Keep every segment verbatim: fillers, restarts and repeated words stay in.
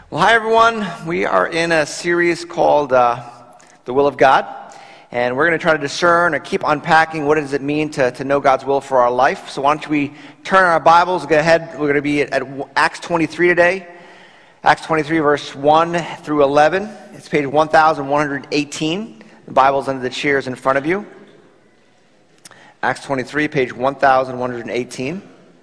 Well, hi everyone. We are in a series called uh, The Will of God, and we're going to try to discern or keep unpacking what does it mean to, to know God's will for our life. So why don't we turn our Bibles, go ahead. We're going to be at, at Acts twenty-three today. Acts twenty-three, verse one through eleven. It's page one thousand one hundred eighteen. The Bible's under the chairs in front of you. Acts twenty-three, page one thousand one hundred eighteen.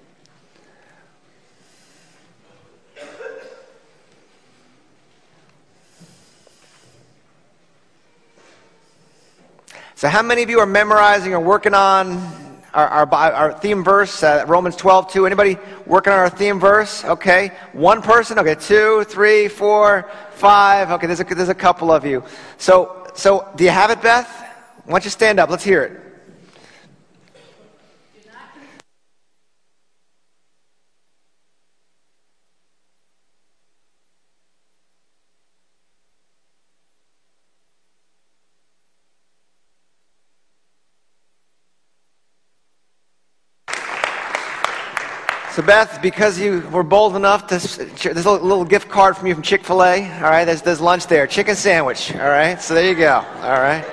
So how many of you are memorizing or working on our, our, our theme verse, uh, Romans twelve two? Anybody working on our theme verse? Okay. One person? Okay. Two, three, four, five. Okay, there's a, there's a couple of you. So, so do you have it, Beth? Why don't you stand up? Let's hear it. So Beth, because you were bold enough to, there's a little gift card from you from Chick-fil-A, all right? There's, there's lunch there, chicken sandwich, all right? So there you go, all right?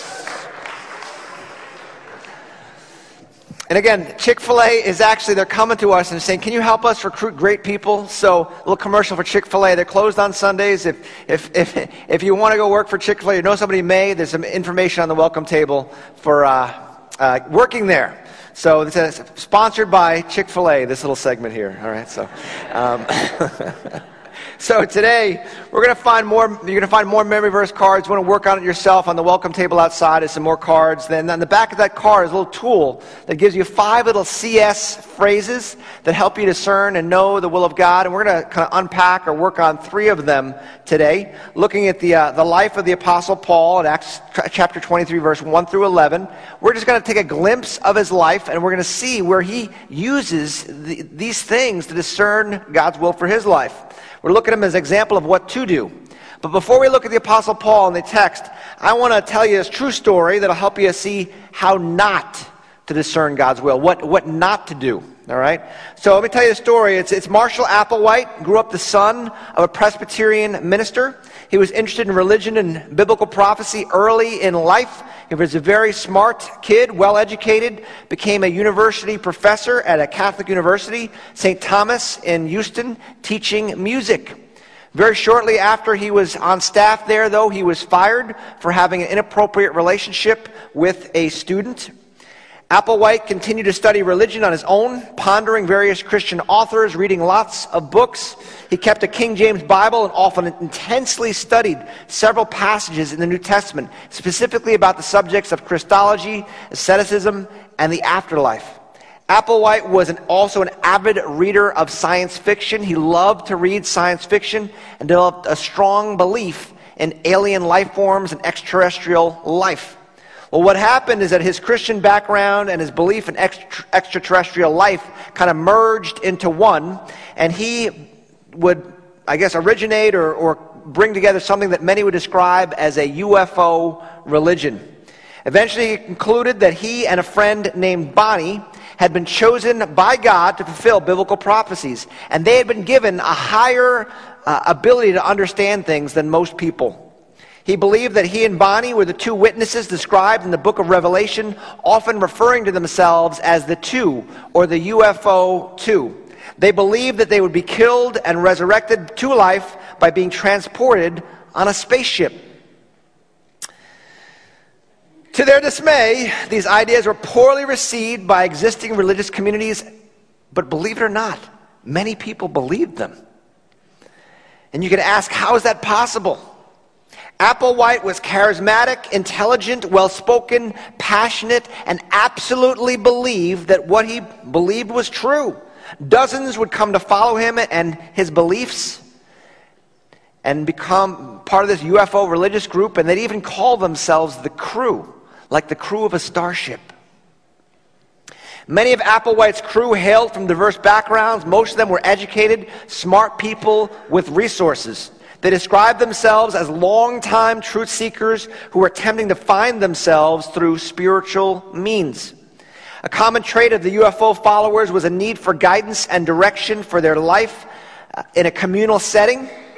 And again, Chick-fil-A is actually, they're coming to us and saying, can you help us recruit great people? So a little commercial for Chick-fil-A. They're closed on Sundays. If if if, if you want to go work for Chick-fil-A, you know somebody may, there's some information on the welcome table for uh, uh, working there. So this is sponsored by Chick-fil-A, this little segment here, all right? So um, so today, we're going to find more, you're going to find more memory verse cards. You want to work on it yourself on the welcome table outside. There's some more cards. Then on the back of that card is a little tool that gives you five little C S phrases that help you discern and know the will of God. And we're going to kind of unpack or work on three of them today, looking at the uh, the life of the Apostle Paul in Acts chapter twenty-three, verse one through eleven. We're just going to take a glimpse of his life, and we're going to see where he uses the, these things to discern God's will for his life. We're looking at him as an example of what to do. But before we look at the Apostle Paul in the text, I want to tell you this true story that will help you see how not to discern God's will, what, what not to do. All right? So let me tell you the story. It's, it's Marshall Applewhite, grew up the son of a Presbyterian minister. He was interested in religion and biblical prophecy early in life. He was a very smart kid, well-educated, became a university professor at a Catholic university, Saint Thomas in Houston, teaching music. Very shortly after he was on staff there, though, he was fired for having an inappropriate relationship with a student. Applewhite continued to study religion on his own, pondering various Christian authors, reading lots of books. He kept a King James Bible and often intensely studied several passages in the New Testament, specifically about the subjects of Christology, asceticism, and the afterlife. Applewhite was an, also an avid reader of science fiction. He loved to read science fiction and developed a strong belief in alien life forms and extraterrestrial life. Well, what happened is that his Christian background and his belief in extra, extraterrestrial life kind of merged into one, and he would, I guess, originate or, or bring together something that many would describe as a U F O religion. Eventually, he concluded that he and a friend named Bonnie had been chosen by God to fulfill biblical prophecies, and they had been given a higher uh, ability to understand things than most people. He believed that he and Bonnie were the two witnesses described in the book of Revelation, often referring to themselves as the two, or the U F O two. They believed that they would be killed and resurrected to life by being transported on a spaceship. To their dismay, these ideas were poorly received by existing religious communities, but believe it or not, many people believed them. And you can ask, how is that possible? Applewhite was charismatic, intelligent, well-spoken, passionate, and absolutely believed that what he believed was true. Dozens would come to follow him and his beliefs and become part of this U F O religious group, and they'd even call themselves the crew, like the crew of a starship. Many of Applewhite's crew hailed from diverse backgrounds. Most of them were educated, smart people with resources. They described themselves as long-time truth seekers who were attempting to find themselves through spiritual means. A common trait of the U F O followers was a need for guidance and direction for their life in a communal setting.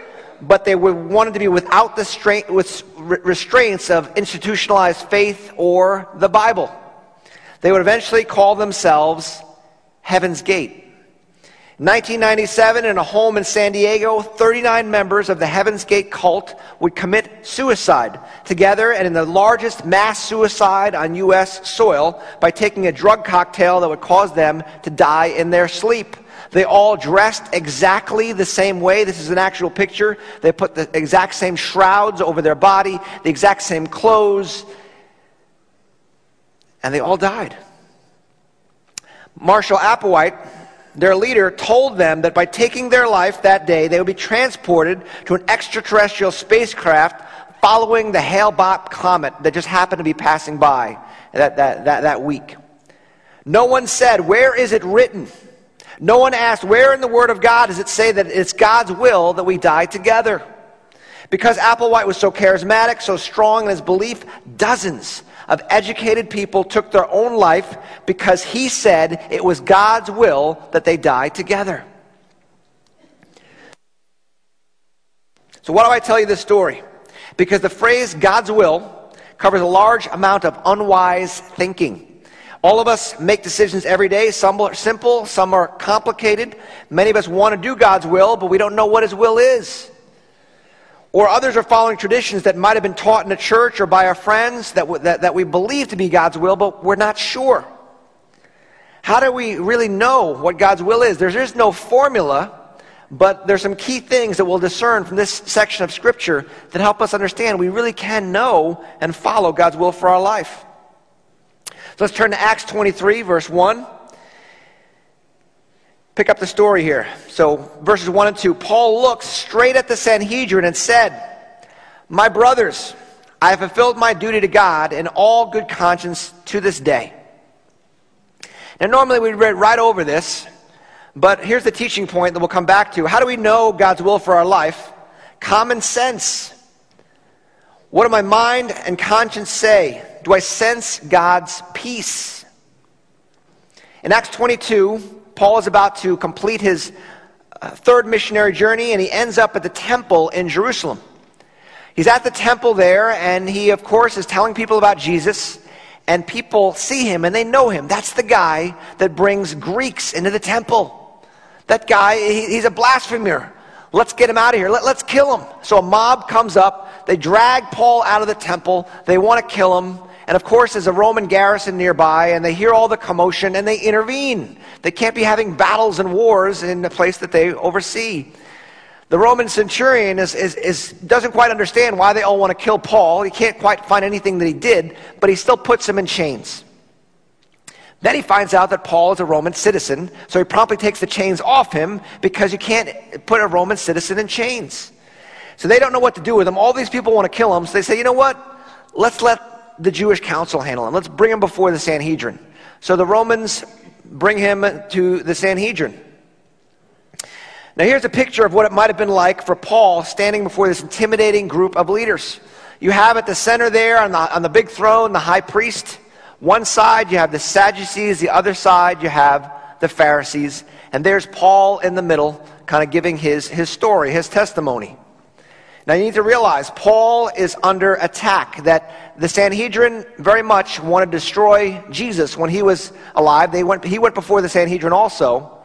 but they were, wanted to be without the strain, with restraints of institutionalized faith or the Bible. They would eventually call themselves Heaven's Gate. In nineteen ninety-seven, in a home in San Diego, thirty-nine members of the Heaven's Gate cult would commit suicide together, and in the largest mass suicide on U S soil, by taking a drug cocktail that would cause them to die in their sleep. They all dressed exactly the same way. This is an actual picture. They put the exact same shrouds over their body, the exact same clothes, and they all died. Marshall Applewhite, their leader, told them that by taking their life that day, they would be transported to an extraterrestrial spacecraft following the Hale-Bopp comet that just happened to be passing by that, that, that, that week. No one said, "Where is it written?" No one asked, "Where in the Word of God does it say that it's God's will that we die together?" Because Applewhite was so charismatic, so strong in his belief, dozens of educated people took their own life because he said it was God's will that they die together. So why do I tell you this story? Because the phrase God's will covers a large amount of unwise thinking. All of us make decisions every day. Some are simple, some are complicated. Many of us want to do God's will, but we don't know what His will is. Or others are following traditions that might have been taught in the church or by our friends that, w- that, that we believe to be God's will, but we're not sure. How do we really know what God's will is? There is no formula, but there's some key things that we'll discern from this section of Scripture that help us understand we really can know and follow God's will for our life. So let's turn to Acts twenty-three, verse one. Pick up the story here. So verses one and two. Paul looked straight at the Sanhedrin and said, "My brothers, I have fulfilled my duty to God in all good conscience to this day." Now normally we'd read right over this, but here's the teaching point that we'll come back to. How do we know God's will for our life? Common sense. What do my mind and conscience say? Do I sense God's peace? In Acts twenty-two, Paul is about to complete his uh, third missionary journey, and he ends up at the temple in Jerusalem. He's at the temple there, and he, of course, is telling people about Jesus, and people see him, and they know him. That's the guy that brings Greeks into the temple. That guy, he, he's a blasphemer. Let's get him out of here. Let, let's kill him. So a mob comes up. They drag Paul out of the temple. They want to kill him. And of course, there's a Roman garrison nearby, and they hear all the commotion, and they intervene. They can't be having battles and wars in the place that they oversee. The Roman centurion is, is, is, doesn't quite understand why they all want to kill Paul. He can't quite find anything that he did, but he still puts him in chains. Then he finds out that Paul is a Roman citizen, so he promptly takes the chains off him because you can't put a Roman citizen in chains. So they don't know what to do with him. All these people want to kill him, so they say, you know what? Let's let the Jewish council handle him. Let's bring him before the Sanhedrin. So the Romans bring him to the Sanhedrin. Now here's a picture of what it might have been like for Paul standing before this intimidating group of leaders. You have at the center there on the, on the big throne the high priest. One side you have the Sadducees, the other side you have the Pharisees. And there's Paul in the middle, kind of giving his, his story, his testimony. Now you need to realize Paul is under attack, that the Sanhedrin very much wanted to destroy Jesus when he was alive. They went, he went before the Sanhedrin also.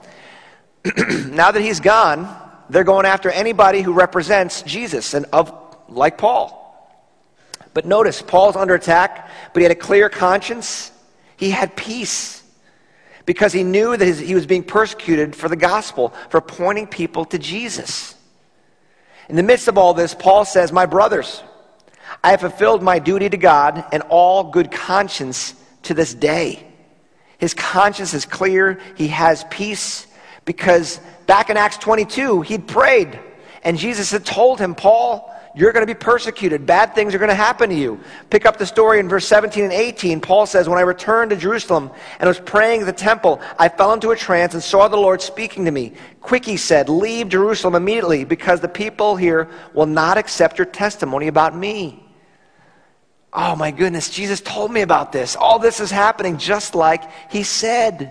Now that he's gone, they're going after anybody who represents Jesus, and of like Paul. But notice, Paul's under attack, but he had a clear conscience. He had peace because he knew that his, he was being persecuted for the gospel, for pointing people to Jesus. In the midst of all this, Paul says, "My brothers, I have fulfilled my duty to God in all good conscience to this day." His conscience is clear. He has peace because back in Acts twenty-two, he'd prayed. And Jesus had told him, "Paul, you're going to be persecuted. Bad things are going to happen to you." Pick up the story in verse seventeen and eighteen. Paul says, "When I returned to Jerusalem and was praying at the temple, I fell into a trance and saw the Lord speaking to me. 'Quick,' he said, 'leave Jerusalem immediately, because the people here will not accept your testimony about me.'" Oh my goodness, Jesus told me about this. All this is happening just like he said.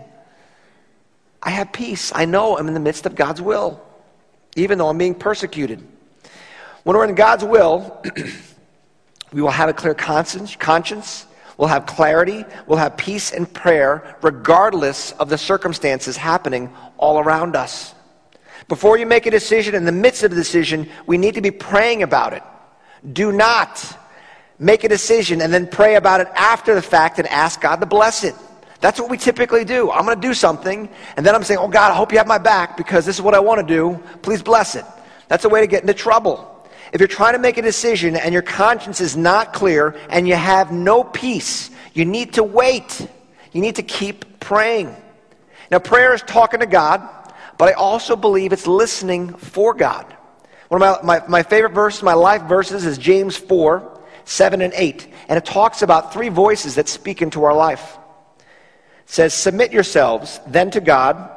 I have peace. I know I'm in the midst of God's will, even though I'm being persecuted. When we're in God's will, we will have a clear conscience, conscience, we'll have clarity, we'll have peace and prayer, regardless of the circumstances happening all around us. Before you make a decision, in the midst of the decision, we need to be praying about it. Do not make a decision and then pray about it after the fact and ask God to bless it. That's what we typically do. I'm going to do something, and then I'm saying, oh God, I hope you have my back because this is what I want to do. Please bless it. That's a way to get into trouble. If you're trying to make a decision and your conscience is not clear and you have no peace, you need to wait. You need to keep praying. Now, prayer is talking to God, but I also believe it's listening for God. One of my, my, my favorite verses, my life verses, is James four, seven and eight. And it talks about three voices that speak into our life. It says, submit yourselves then to God,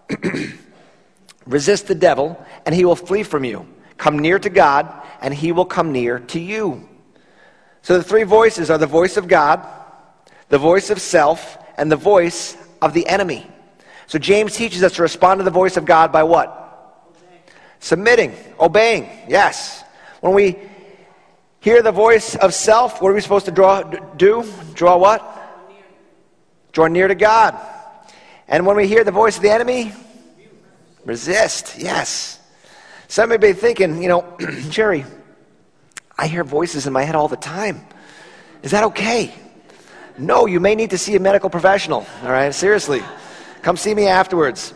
resist the devil, and he will flee from you. Come near to God, and he will come near to you. So the three voices are the voice of God, the voice of self, and the voice of the enemy. So James teaches us to respond to the voice of God by what? Obeying. Submitting, obeying, yes. When we hear the voice of self, what are we supposed to draw, do? Draw what? Draw near. Draw near to God. And when we hear the voice of the enemy, resist, yes. Some may be thinking, you know, Jerry, I hear voices in my head all the time. Is that okay? No, you may need to see a medical professional, all right? Seriously. Come see me afterwards.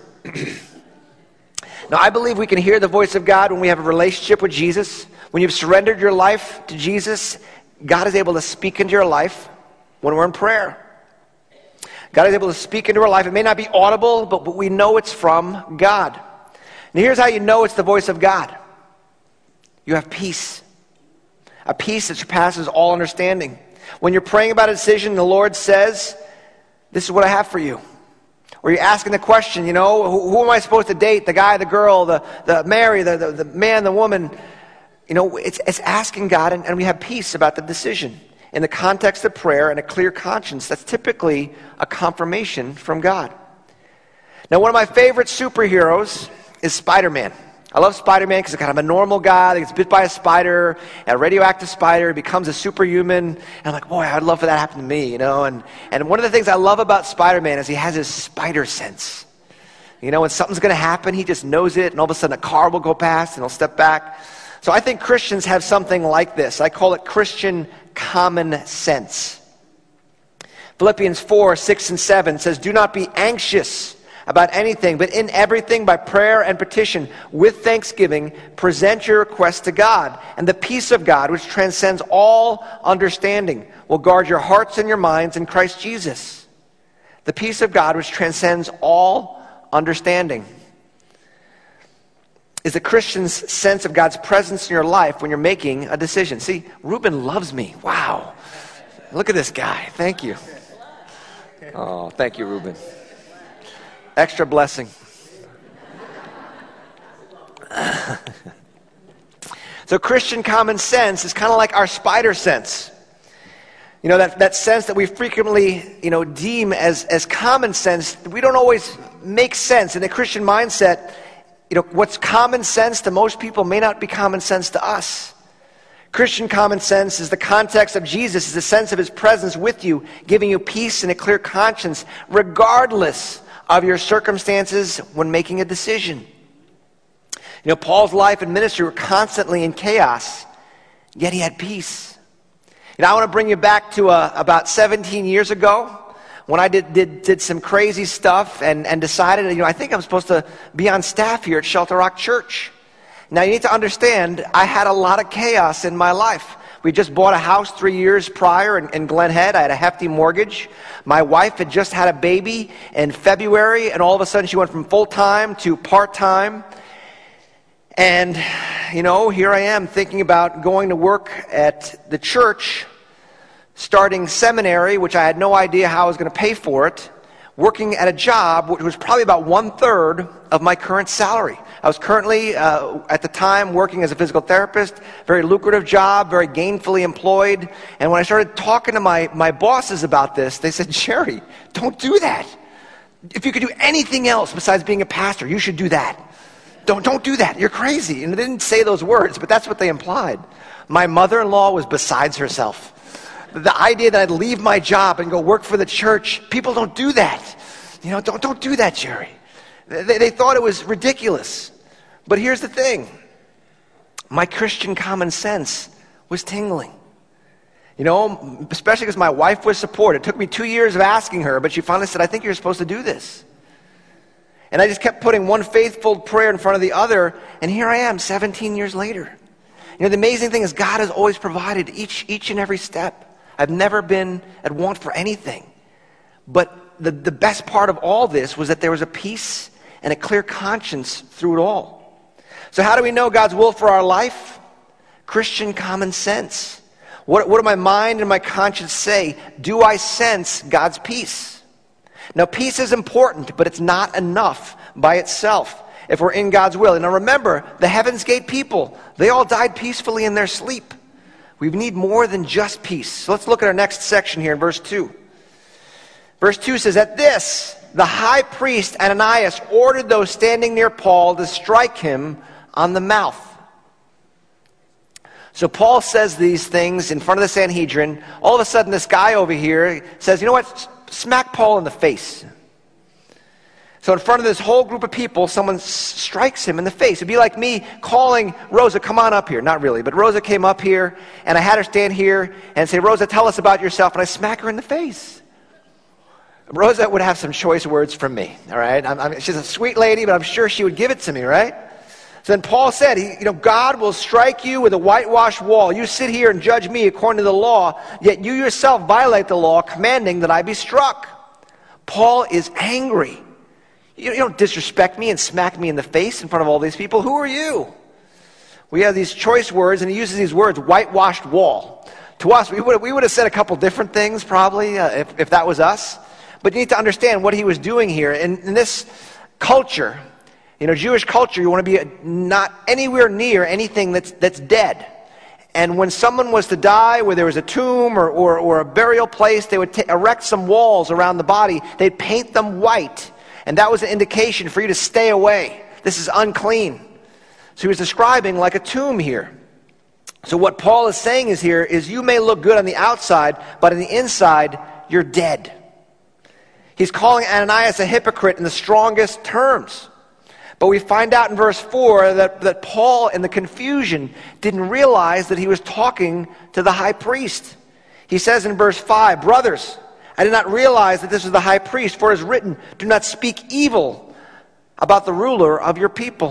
Now, I believe we can hear the voice of God when we have a relationship with Jesus. When you've surrendered your life to Jesus, God is able to speak into your life when we're in prayer. God is able to speak into our life. It may not be audible, but, but we know it's from God. And here's how you know it's the voice of God. You have peace. A peace that surpasses all understanding. When you're praying about a decision, the Lord says, this is what I have for you. Or you're asking the question, you know, who, who am I supposed to date? The guy, the girl, the, the marry, the, the, the man, the woman. You know, it's, it's asking God, and, and we have peace about the decision. In the context of prayer and a clear conscience, that's typically a confirmation from God. Now, one of my favorite superheroes is Spider-Man. I love Spider-Man because he's kind of a normal guy that gets bit by a spider, a radioactive spider, becomes a superhuman. And I'm like, boy, I'd love for that to happen to me, you know. And, and one of the things I love about Spider-Man is he has his spider sense. You know, when something's going to happen, he just knows it, and all of a sudden a car will go past, and he'll step back. So I think Christians have something like this. I call it Christian common sense. Philippians four, six, and seven says, do not be anxious about anything, but in everything by prayer and petition, with thanksgiving, present your requests to God. And the peace of God, which transcends all understanding, will guard your hearts and your minds in Christ Jesus. The peace of God, which transcends all understanding, is the Christian's sense of God's presence in your life when you're making a decision. See, Ruben loves me. Wow. Look at this guy. Thank you. Oh, thank you, Ruben. Extra blessing. So Christian common sense is kind of like our spider sense. You know, that, that sense that we frequently, you know, deem as, as common sense, we don't always make sense. In a Christian mindset, you know, what's common sense to most people may not be common sense to us. Christian common sense is the context of Jesus, is the sense of his presence with you, giving you peace and a clear conscience, regardless of your circumstances when making a decision. You know, Paul's life and ministry were constantly in chaos, yet he had peace. You know, I want to bring you back to uh, about seventeen years ago when I did, did, did some crazy stuff and, and decided, you know, I think I'm supposed to be on staff here at Shelter Rock Church. Now, you need to understand, I had a lot of chaos in my life. We just bought a house three years prior in, in Glen Head. I had a hefty mortgage. My wife had just had a baby in February, and all of a sudden she went from full-time to part-time. And, you know, here I am thinking about going to work at the church, starting seminary, which I had no idea how I was going to pay for it, working at a job which was probably about one-third of my current salary. I was currently, uh, at the time, working as a physical therapist, very lucrative job, very gainfully employed. And when I started talking to my, my bosses about this, they said, Jerry, don't do that. If you could do anything else besides being a pastor, you should do that. don't, don't do that. You're crazy. And they didn't say those words, but that's what they implied. My mother-in-law was besides herself. The idea that I'd leave my job and go work for the church, people don't do that. You know, don't, don't do that, Jerry. They, they thought it was ridiculous. But here's the thing. My Christian common sense was tingling. You know, especially because my wife was supportive. It took me two years of asking her, but she finally said, I think you're supposed to do this. And I just kept putting one faithful prayer in front of the other, and here I am seventeen years later. You know, the amazing thing is God has always provided each, each and every step. I've never been at want for anything. But the, the best part of all this was that there was a peace and a clear conscience through it all. So how do we know God's will for our life? Christian common sense. What, what do my mind and my conscience say? Do I sense God's peace? Now, peace is important, but it's not enough by itself if we're in God's will. And now remember, the Heaven's Gate people, they all died peacefully in their sleep. We need more than just peace. So let's look at our next section here in verse two. Verse two says, at this, the high priest Ananias ordered those standing near Paul to strike him on the mouth. So Paul says these things in front of the Sanhedrin. All of a sudden, this guy over here says, you know what, smack Paul in the face. So in front of this whole group of people, someone s- strikes him in the face. It'd be like me calling Rosa, come on up here. Not really, but Rosa came up here, and I had her stand here and say, Rosa, tell us about yourself, and I smack her in the face. Rosa would have some choice words from me, all right? I'm, I'm, she's a sweet lady, but I'm sure she would give it to me, right? So then Paul said, he, you know, God will strike you with a whitewashed wall. You sit here and judge me according to the law, yet you yourself violate the law, commanding that I be struck. Paul is angry. You don't disrespect me and smack me in the face in front of all these people. Who are you? We have these choice words, and he uses these words, whitewashed wall. To us, we would, we would have said a couple different things probably uh, if, if that was us. But you need to understand what he was doing here. In, in this culture, you know, Jewish culture, you want to be not anywhere near anything that's, that's dead. And when someone was to die, where there was a tomb or, or, or a burial place, they would t- erect some walls around the body. They'd paint them white. And that was an indication for you to stay away. This is unclean. So he was describing like a tomb here. So what Paul is saying is here is you may look good on the outside, but on the inside, you're dead. He's calling Ananias a hypocrite in the strongest terms. But we find out in verse four that, that Paul, in the confusion, didn't realize that he was talking to the high priest. He says in verse five, brothers, I did not realize that this was the high priest, for it is written, do not speak evil about the ruler of your people.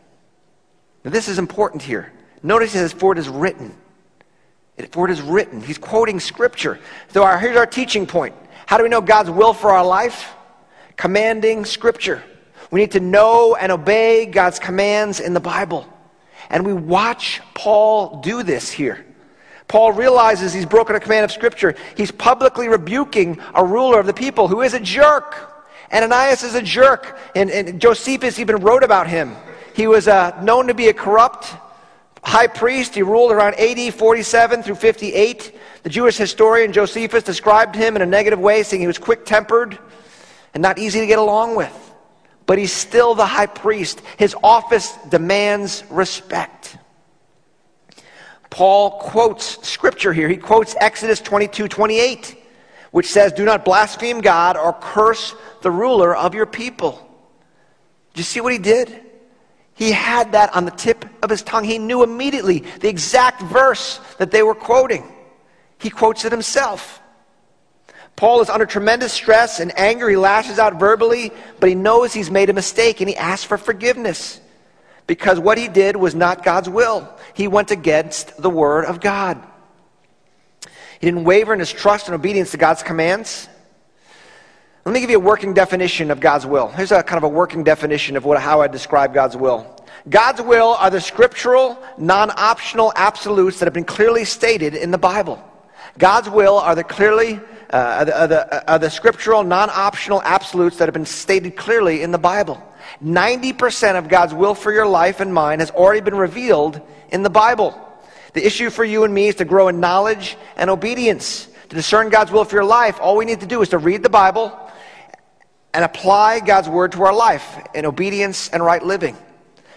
Now, this is important here. Notice he says, for it is written. For it is written. He's quoting Scripture. So our, here's our teaching point. How do we know God's will for our life? Commanding Scripture. We need to know and obey God's commands in the Bible. And we watch Paul do this here. Paul realizes he's broken a command of Scripture. He's publicly rebuking a ruler of the people who is a jerk. Ananias is a jerk. And, and Josephus even wrote about him. He was uh, known to be a corrupt high priest. He ruled around A D forty-seven through fifty-eight. The Jewish historian Josephus described him in a negative way, saying he was quick-tempered and not easy to get along with. But he's still the high priest. His office demands respect. Paul quotes Scripture here. He quotes Exodus twenty-two twenty-eight, which says, do not blaspheme God or curse the ruler of your people. Do you see what he did? He had that on the tip of his tongue. He knew immediately the exact verse that they were quoting. He quotes it himself. Paul is under tremendous stress and anger. He lashes out verbally, but he knows he's made a mistake, and he asks for forgiveness because what he did was not God's will. He went against the word of God. He didn't waver in his trust and obedience to God's commands. Let me give you a working definition of God's will. Here's a kind of a working definition of what, how I describe God's will. God's will are the scriptural, non-optional absolutes that have been clearly stated in the Bible. God's will are the clearly uh, are the, are the, are the scriptural, non-optional absolutes that have been stated clearly in the Bible. ninety percent of God's will for your life and mine has already been revealed in the Bible. The issue for you and me is to grow in knowledge and obedience. To discern God's will for your life, all we need to do is to read the Bible and apply God's word to our life in obedience and right living.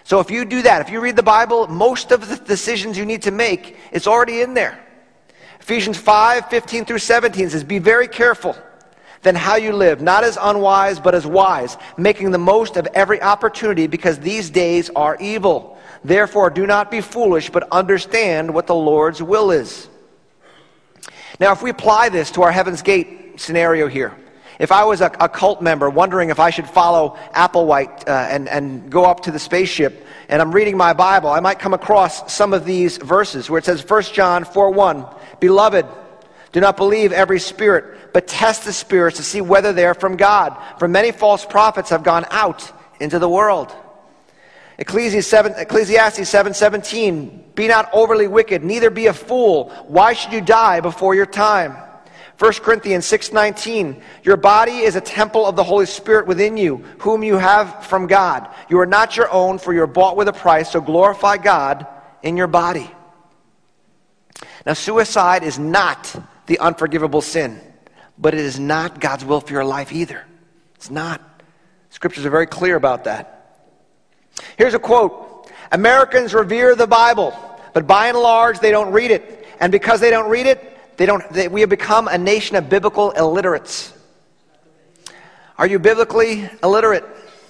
So if you do that, if you read the Bible, most of the decisions you need to make, it's already in there. Ephesians five, fifteen through seventeen says, be very careful then how you live, not as unwise, but as wise, making the most of every opportunity, because these days are evil. Therefore, do not be foolish, but understand what the Lord's will is. Now, if we apply this to our Heaven's Gate scenario here, if I was a, a cult member wondering if I should follow Applewhite uh, and, and go up to the spaceship, and I'm reading my Bible, I might come across some of these verses where it says, First John four one, Beloved, do not believe every spirit, but test the spirits to see whether they are from God. For many false prophets have gone out into the world. Ecclesiastes seven seventeen, be not overly wicked, neither be a fool. Why should you die before your time? First Corinthians six nineteen, your body is a temple of the Holy Spirit within you, whom you have from God. You are not your own, for you are bought with a price, so glorify God in your body. Now, suicide is not the unforgivable sin, but it is not God's will for your life either. It's not. Scriptures are very clear about that. Here's a quote. Americans revere the Bible, but by and large, they don't read it. And because they don't read it, they don't. They, we have become a nation of biblical illiterates. Are you biblically illiterate?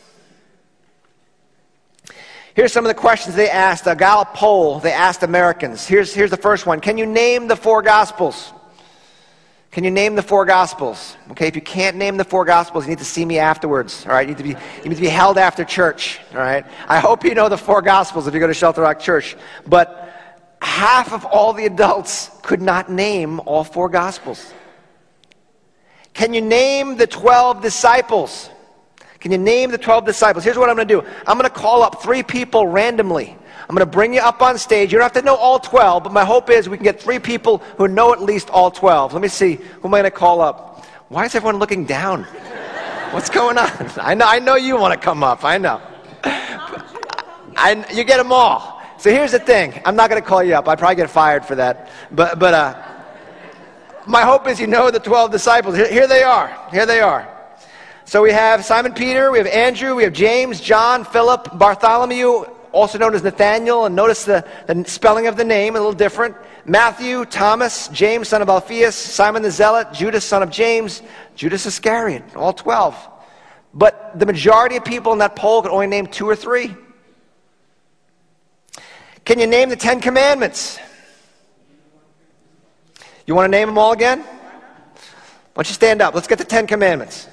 Here's some of the questions they asked. A Gallup poll they asked Americans. Here's, here's the first one. Can you name the four Gospels? Can you name the four Gospels? Okay, if you can't name the four Gospels, you need to see me afterwards. All right, you need to be, you need to be held after church. All right, I hope you know the four Gospels if you go to Shelter Rock Church. But half of all the adults could not name all four Gospels. Can you name the twelve disciples? Can you name the twelve disciples? Here's what I'm going to do. I'm going to call up three people randomly. I'm going to bring you up on stage. You don't have to know all twelve, but my hope is we can get three people who know at least all twelve. Let me see. Who am I going to call up? Why is everyone looking down? What's going on? I know, I know you want to come up. I know. I, you get them all. So here's the thing. I'm not going to call you up. I'd probably get fired for that. But, but uh, my hope is you know the twelve disciples. Here, here they are. Here they are. So we have Simon Peter, we have Andrew, we have James, John, Philip, Bartholomew, also known as Nathaniel, and notice the, the spelling of the name, a little different. Matthew, Thomas, James, son of Alphaeus, Simon the Zealot, Judas, son of James, Judas Iscariot, all twelve. But the majority of people in that poll could only name two or three. Can you name the Ten Commandments? You want to name them all again? Why don't you stand up? Let's get the Ten Commandments.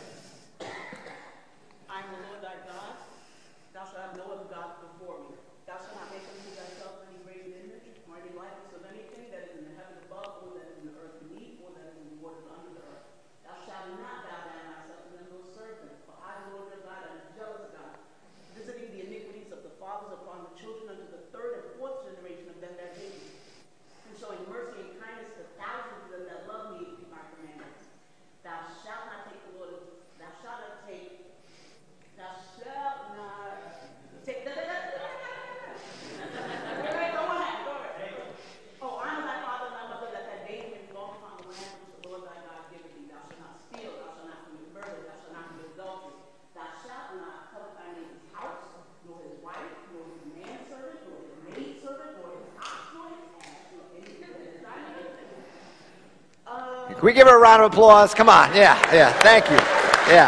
Can we give her a round of applause? Come on. Yeah, yeah. Thank you. Yeah.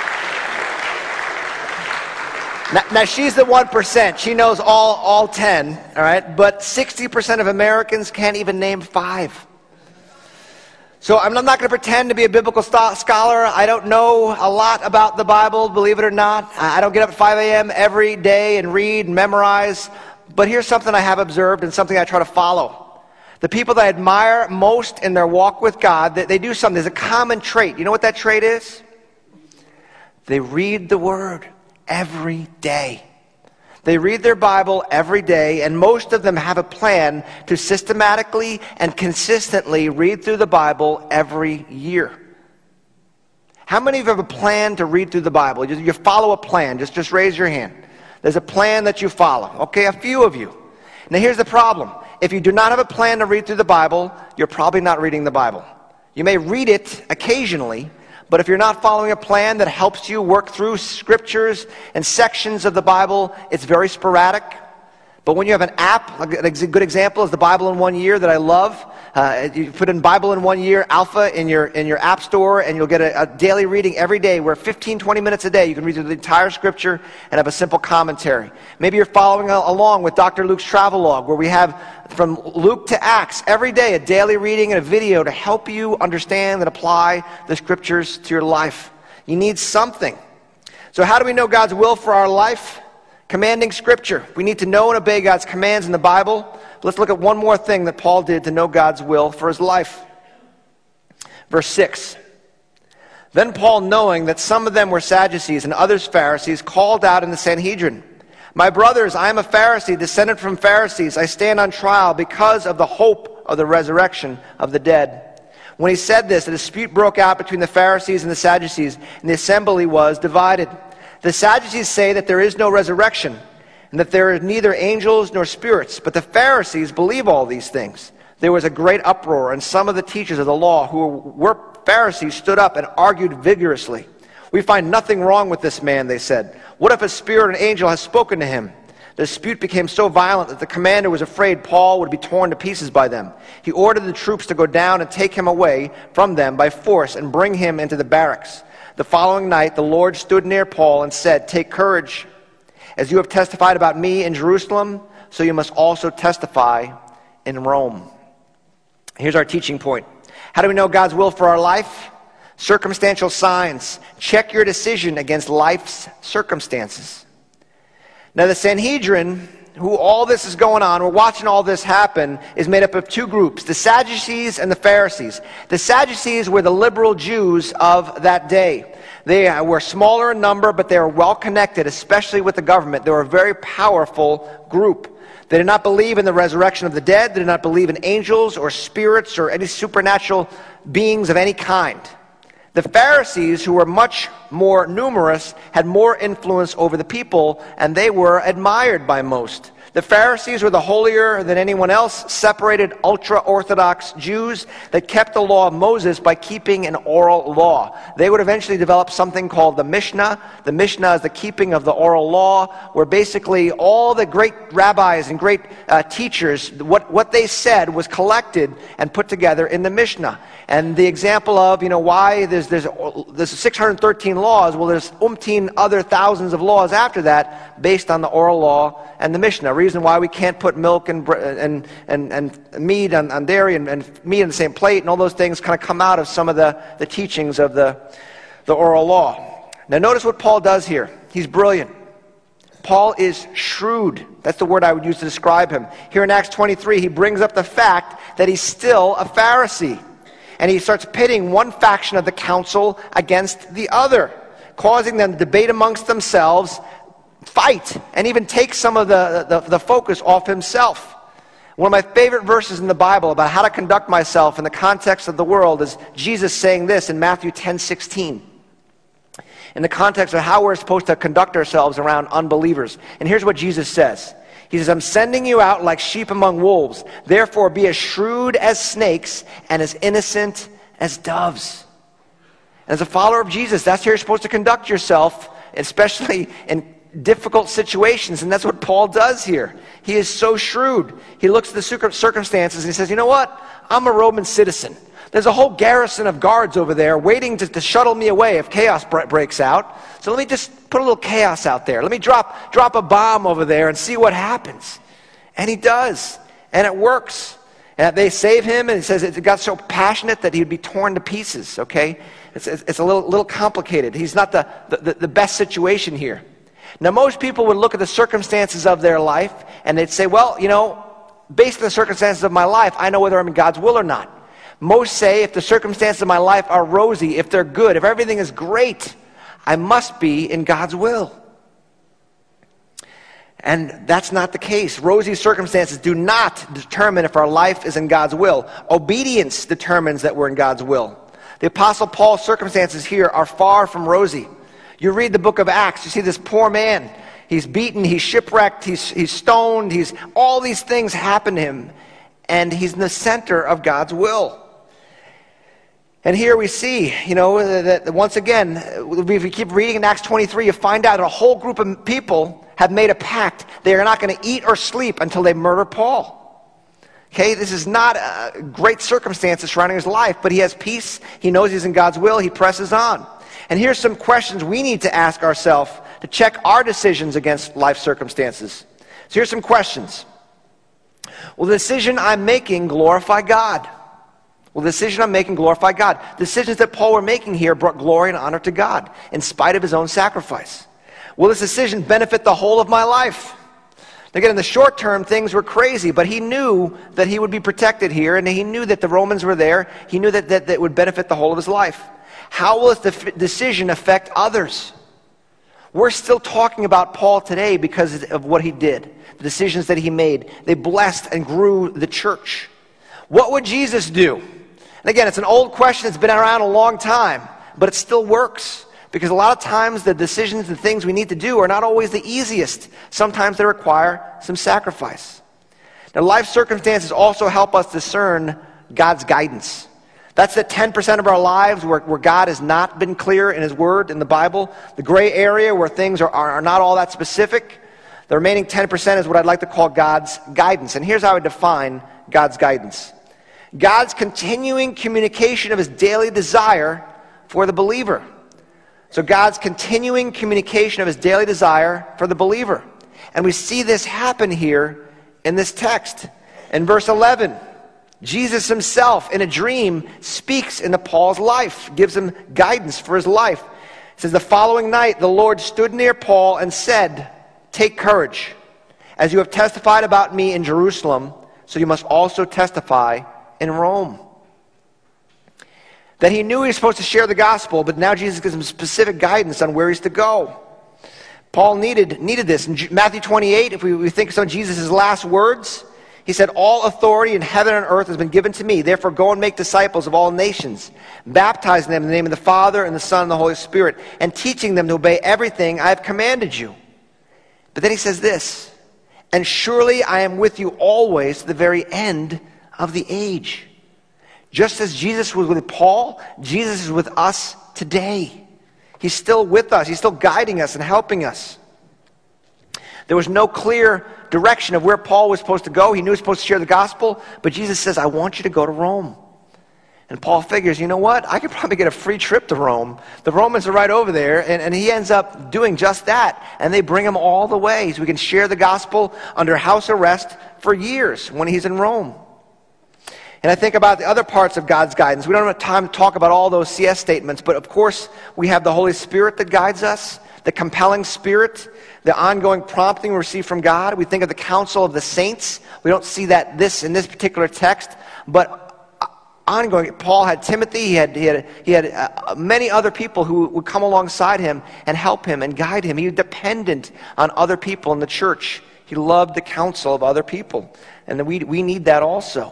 Now, now she's the one percent. She knows all, all ten, all right? But sixty percent of Americans can't even name five. So I'm not going to pretend to be a biblical scholar. I don't know a lot about the Bible, believe it or not. I don't get up at five a.m. every day and read and memorize. But here's something I have observed and something I try to follow. The people that I admire most in their walk with God, they, they do something. There's a common trait. You know what that trait is? They read the Word every day. They read their Bible every day, and most of them have a plan to systematically and consistently read through the Bible every year. How many of you have a plan to read through the Bible? You, you follow a plan. Just, just raise your hand. There's a plan that you follow. Okay, a few of you. Now here's the problem. If you do not have a plan to read through the Bible, you're probably not reading the Bible. You may read it occasionally, But if you're not following a plan that helps you work through scriptures and sections of the Bible, it's very sporadic. But when you have an app, a good example is the Bible in One Year that I love. Uh, you put in Bible in One Year Alpha in your in your app store, and you'll get a, a daily reading every day where fifteen, twenty minutes a day you can read through the entire scripture and have a simple commentary. Maybe you're following along with Doctor Luke's Travelogue, where we have from Luke to Acts every day a daily reading and a video to help you understand and apply the scriptures to your life. You need something. So how do we know God's will for our life? Commanding scripture. We need to know and obey God's commands in the Bible. Let's look at one more thing that Paul did to know God's will for his life. Verse six. Then Paul, knowing that some of them were Sadducees and others Pharisees, called out in the Sanhedrin, "My brothers, I am a Pharisee, descended from Pharisees. I stand on trial because of the hope of the resurrection of the dead." When he said this, a dispute broke out between the Pharisees and the Sadducees, and the assembly was divided. The Sadducees say that there is no resurrection, and that there are neither angels nor spirits, but the Pharisees believe all these things. There was a great uproar, and some of the teachers of the law who were Pharisees stood up and argued vigorously. "We find nothing wrong with this man," they said. "What if a spirit or an angel has spoken to him?" The dispute became so violent that the commander was afraid Paul would be torn to pieces by them. He ordered the troops to go down and take him away from them by force and bring him into the barracks. The following night, the Lord stood near Paul and said, "Take courage. As you have testified about me in Jerusalem, so you must also testify in Rome." Here's our teaching point. How do we know God's will for our life? Circumstantial signs. Check your decision against life's circumstances. Now, the Sanhedrin, who all this is going on, we're watching all this happen, is made up of two groups, the Sadducees and the Pharisees. The Sadducees were the liberal Jews of that day. They were smaller in number, but they were well connected, especially with the government. They were a very powerful group. They did not believe in the resurrection of the dead. They did not believe in angels or spirits or any supernatural beings of any kind. The Pharisees, who were much more numerous, had more influence over the people, and they were admired by most. The Pharisees were the holier than anyone else, separated ultra-Orthodox Jews that kept the law of Moses by keeping an oral law. They would eventually develop something called the Mishnah. The Mishnah is the keeping of the oral law, where basically all the great rabbis and great uh, teachers, what, what they said was collected and put together in the Mishnah. And the example of, you know, why there's, there's, there's six hundred thirteen laws, well, there's umpteen other thousands of laws after that based on the oral law and the Mishnah. Reason why we can't put milk and and and, and meat on, on dairy and, and meat in the same plate and all those things kind of come out of some of the, the teachings of the, the oral law. Now notice what Paul does here. He's brilliant. Paul is shrewd. That's the word I would use to describe him. Here in Acts twenty-three, he brings up the fact that he's still a Pharisee. And he starts pitting one faction of the council against the other, causing them to debate amongst themselves, fight, and even take some of the, the, the focus off himself. One of my favorite verses in the Bible about how to conduct myself in the context of the world is Jesus saying this in Matthew ten sixteen. In the context of how we're supposed to conduct ourselves around unbelievers. And here's what Jesus says. He says, "I'm sending you out like sheep among wolves. Therefore be as shrewd as snakes and as innocent as doves." As a follower of Jesus, that's how you're supposed to conduct yourself, especially in difficult situations. And that's what Paul does here. He is so shrewd. He looks at the circumstances and he says, you know what? I'm a Roman citizen. There's a whole garrison of guards over there waiting to, to shuttle me away if chaos bre- breaks out. So let me just put a little chaos out there. Let me drop, drop a bomb over there and see what happens. And he does. And it works. And they save him, and it says it got so passionate that he'd be torn to pieces, okay? It's, it's, it's a little, little complicated. He's not the, the, the best situation here. Now, most people would look at the circumstances of their life, and they'd say, well, you know, based on the circumstances of my life, I know whether I'm in God's will or not. Most say if the circumstances of my life are rosy, if they're good, if everything is great, I must be in God's will. And that's not the case. Rosy circumstances do not determine if our life is in God's will. Obedience determines that we're in God's will. The Apostle Paul's circumstances here are far from rosy. You read the book of Acts, you see this poor man. He's beaten, he's shipwrecked, he's, he's stoned, he's all these things happen to him. And he's in the center of God's will. And here we see, you know, that once again, if we keep reading in Acts twenty-three, you find out a whole group of people have made a pact. They are not going to eat or sleep until they murder Paul. Okay, this is not uh, great circumstances surrounding his life, but he has peace. He knows he's in God's will. He presses on. And here's some questions we need to ask ourselves to check our decisions against life circumstances. So here's some questions. Will the decision I'm making glorify God? Will the decision I'm making glorify God? Decisions that Paul were making here brought glory and honor to God in spite of his own sacrifice. Will this decision benefit the whole of my life? Again, in the short term, things were crazy, but he knew that he would be protected here, and he knew that the Romans were there. He knew that that, that would benefit the whole of his life. How will this de- decision affect others? We're still talking about Paul today because of what he did, the decisions that he made. They blessed and grew the church. What would Jesus do? And again, it's an old question that's been around a long time, but it still works. Because a lot of times the decisions and things we need to do are not always the easiest. Sometimes they require some sacrifice. Now, life circumstances also help us discern God's guidance. That's the ten percent of our lives where, where God has not been clear in his word, in the Bible. The gray area where things are, are, are not all that specific. The remaining ten percent is what I'd like to call God's guidance. And here's how I would define God's guidance. God's continuing communication of his daily desire for the believer. So God's continuing communication of his daily desire for the believer. And we see this happen here in this text. In verse eleven, Jesus himself in a dream speaks into Paul's life, gives him guidance for his life. It says, the following night the Lord stood near Paul and said, take courage. As you have testified about me in Jerusalem, so you must also testify in Rome. That he knew he was supposed to share the gospel, but now Jesus gives him specific guidance on where he's to go. Paul needed needed this. In Matthew twenty-eight, if we, we think of some of Jesus' last words, he said, all authority in heaven and earth has been given to me. Therefore go and make disciples of all nations, baptizing them in the name of the Father and the Son and the Holy Spirit, and teaching them to obey everything I have commanded you. But then he says this, and surely I am with you always to the very end of the age. Just as Jesus was with Paul, Jesus is with us today. He's still with us. He's still guiding us and helping us. There was no clear direction of where Paul was supposed to go. He knew he was supposed to share the gospel, but Jesus says, I want you to go to Rome. And Paul figures, you know what? I could probably get a free trip to Rome. The Romans are right over there, and, and he ends up doing just that. And they bring him all the way so we can share the gospel under house arrest for years when he's in Rome. And I think about the other parts of God's guidance. We don't have time to talk about all those C S statements, but of course we have the Holy Spirit that guides us, the compelling Spirit, the ongoing prompting we receive from God. We think of the counsel of the saints. We don't see that this in this particular text, but ongoing. Paul had Timothy. He had he had he had uh, many other people who would come alongside him and help him and guide him. He was dependent on other people in the church. He loved the counsel of other people, and we we need that also.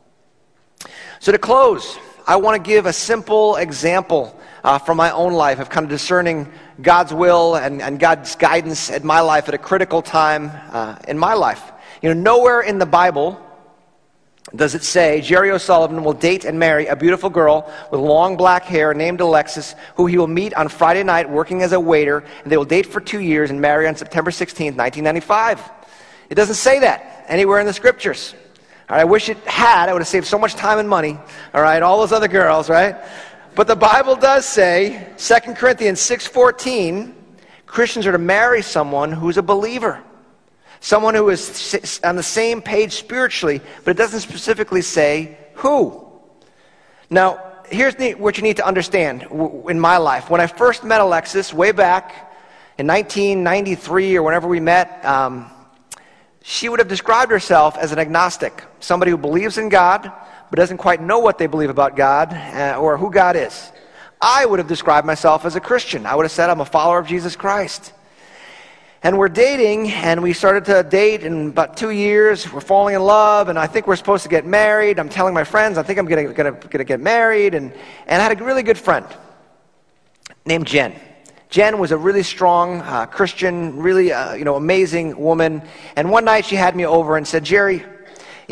So to close, I want to give a simple example uh, from my own life of kind of discerning God's will and, and God's guidance in my life at a critical time uh, in my life. You know, nowhere in the Bible does it say Jerry O'Sullivan will date and marry a beautiful girl with long black hair named Alexis, who he will meet on Friday night working as a waiter, and they will date for two years and marry on September sixteenth, nineteen ninety-five. It doesn't say that anywhere in the scriptures. All right, I wish it had. I would have saved so much time and money. All right, all those other girls, right? But the Bible does say, Second Corinthians six fourteen, Christians are to marry someone who's a believer. Someone who is on the same page spiritually, but it doesn't specifically say who. Now, here's what you need to understand in my life. When I first met Alexis way back in nineteen ninety-three or whenever we met, um, she would have described herself as an agnostic, somebody who believes in God, but doesn't quite know what they believe about God uh, or who God is. I would have described myself as a Christian. I would have said I'm a follower of Jesus Christ. And we're dating, and we started to date in about two years. We're falling in love, and I think we're supposed to get married. I'm telling my friends, I think I'm going to get married. And, and I had a really good friend named Jen. Jen was a really strong uh, Christian, really uh, you know, amazing woman. And one night she had me over and said, Jerry, you know,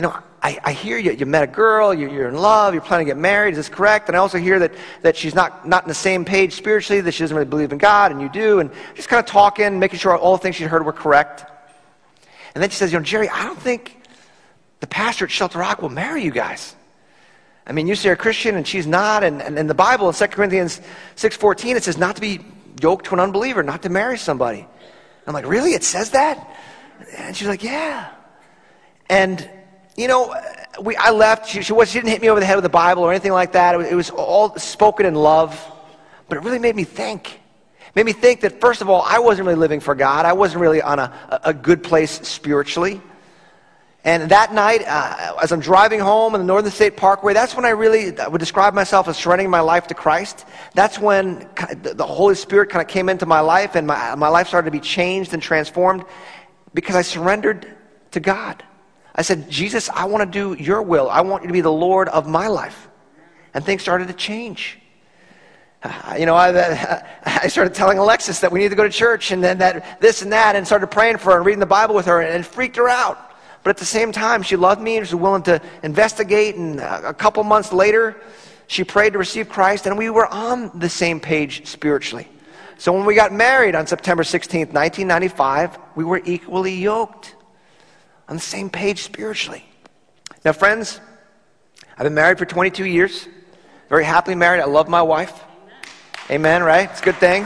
I, I hear you, you met a girl, you, you're in love, you're planning to get married, is this correct? And I also hear that, that she's not, not on the same page spiritually, that she doesn't really believe in God, and you do, and just kind of talking, making sure all the things she heard were correct. And then she says, you know, Jerry, I don't think the pastor at Shelter Rock will marry you guys. I mean, you say you're a Christian, and she's not, and, and in the Bible, in Second Corinthians six fourteen, it says not to be yoked to an unbeliever, not to marry somebody. I'm like, really? It says that? And she's like, yeah. And, you know, we, I left. She, she, was, she didn't hit me over the head with the Bible or anything like that. It was, it was all spoken in love. But it really made me think. It made me think that, first of all, I wasn't really living for God. I wasn't really on a, a good place spiritually. And that night, uh, as I'm driving home on the Northern State Parkway, that's when I really I would describe myself as surrendering my life to Christ. That's when the Holy Spirit kind of came into my life, and my, my life started to be changed and transformed because I surrendered to God. I said, Jesus, I want to do your will. I want you to be the Lord of my life. And things started to change. Uh, you know, I, I started telling Alexis that we need to go to church, and then that this and that, and started praying for her and reading the Bible with her, and it freaked her out. But at the same time, she loved me and she was willing to investigate, and a couple months later, she prayed to receive Christ, and we were on the same page spiritually. So when we got married on September sixteenth, nineteen ninety-five, we were equally yoked, on the same page spiritually. Now, friends, I've been married for twenty-two years, very happily married. I love my wife. Amen, right? It's a good thing.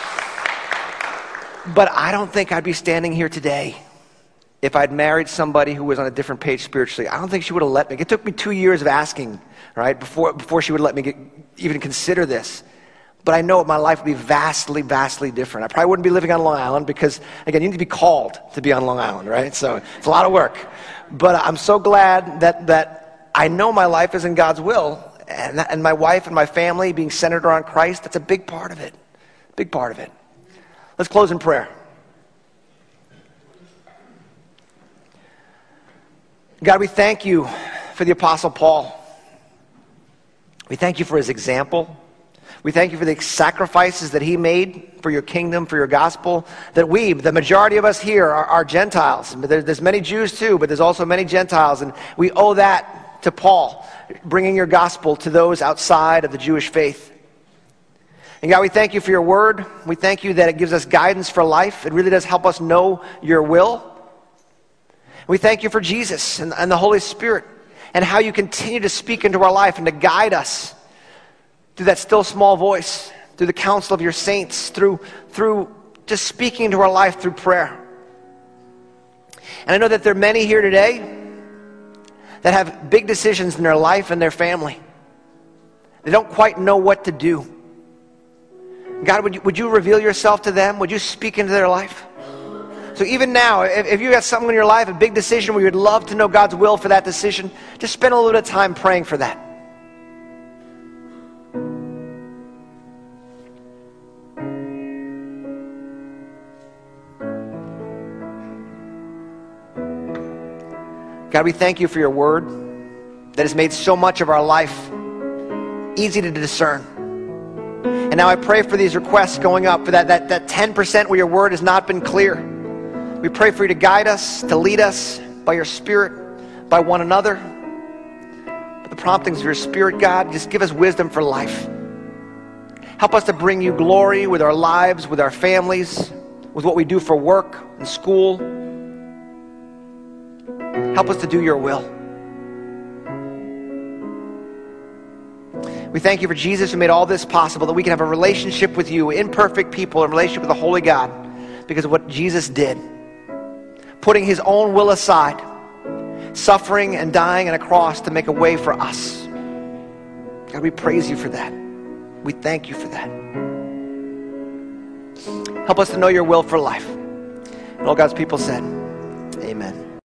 But I don't think I'd be standing here today if I'd married somebody who was on a different page spiritually. I don't think she would have let me. It took me two years of asking, right, before before she would let me get, even consider this. But I know my life would be vastly, vastly different. I probably wouldn't be living on Long Island because, again, you need to be called to be on Long Island, right? So it's a lot of work. But I'm so glad that that I know my life is in God's will, and, and my wife and my family being centered around Christ, that's a big part of it. Big part of it. Let's close in prayer. God, we thank you for the Apostle Paul. We thank you for his example. We thank you for the sacrifices that he made for your kingdom, for your gospel, that we, the majority of us here, are, are Gentiles. There's, there's many Jews too, but there's also many Gentiles, and we owe that to Paul, bringing your gospel to those outside of the Jewish faith. And God, we thank you for your word. We thank you that it gives us guidance for life. It really does help us know your will. We thank you for Jesus and, and the Holy Spirit and how you continue to speak into our life and to guide us through that still small voice, through the counsel of your saints, through, through just speaking into our life through prayer. And I know that there are many here today that have big decisions in their life and their family. They don't quite know what to do. God, would you, would you reveal yourself to them? Would you speak into their life? So even now, if, if you got something in your life, a big decision where you would love to know God's will for that decision, just spend a little bit of time praying for that. God, we thank you for your word that has made so much of our life easy to discern. And now I pray for these requests going up, for that, that, that ten percent where your word has not been clear. We pray for you to guide us, to lead us by your Spirit, by one another. By the promptings of your Spirit, God, just give us wisdom for life. Help us to bring you glory with our lives, with our families, with what we do for work and school. Help us to do your will. We thank you for Jesus who made all this possible, that we can have a relationship with you, imperfect people, a relationship with the Holy God, because of what Jesus did. Putting his own will aside, suffering and dying on a cross to make a way for us. God, we praise you for that. We thank you for that. Help us to know your will for life. And all God's people said, amen.